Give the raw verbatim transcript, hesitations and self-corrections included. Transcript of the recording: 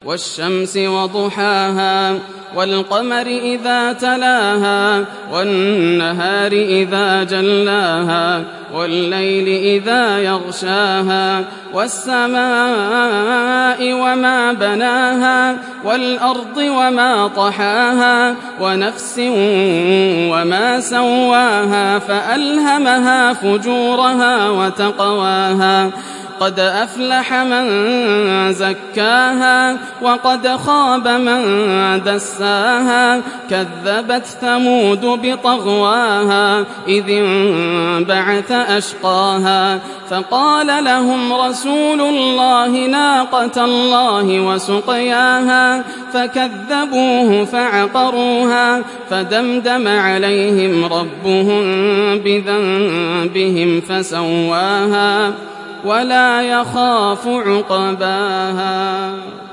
والشمس وضحاها والقمر إذا تلاها والنهار إذا جلاها والليل إذا يغشاها والسماء وما بناها والأرض وما طحاها ونفس وما سواها فألهمها فجورها وتقواها قد أفلح من زكاها وقد خاب من دساها كذبت ثمود بطغواها إذ انبعث أشقاها فقال لهم رسول الله ناقة الله وسقياها فكذبوه فعقروها فدمدم عليهم ربهم بذنبهم فسواها ولا يخاف عقباها.